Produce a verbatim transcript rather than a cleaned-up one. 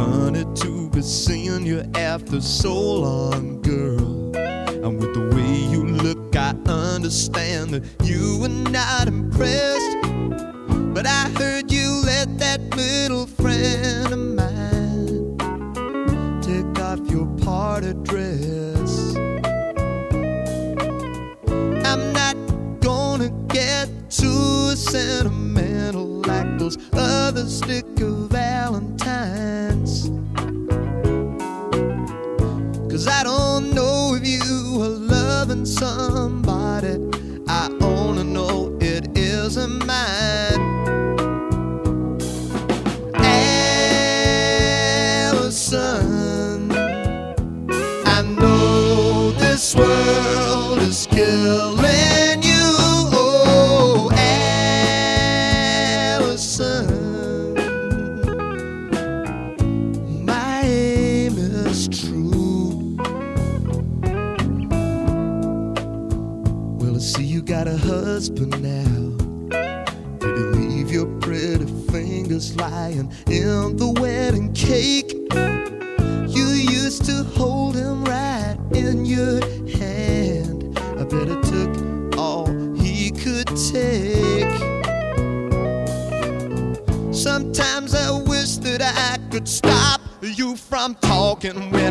funny to be seeing you after so long, girl. And with the way you look, I understand that you were not impressed. But I heard you let that little friend of mine take off your party dress. I'm not gonna get too sentimental like those other sticker Valentines, 'cause I don't know if you are loving somebody. I only know it isn't mine. Allison, I know this world is killing you. Oh, Allison, my aim is true. Well, I see you got a husband now. Did he leave your pretty fingers lying in the wedding cake? You used to hold him right in your hand. I bet it took all he could take. Sometimes I wish that I could stop you from talking when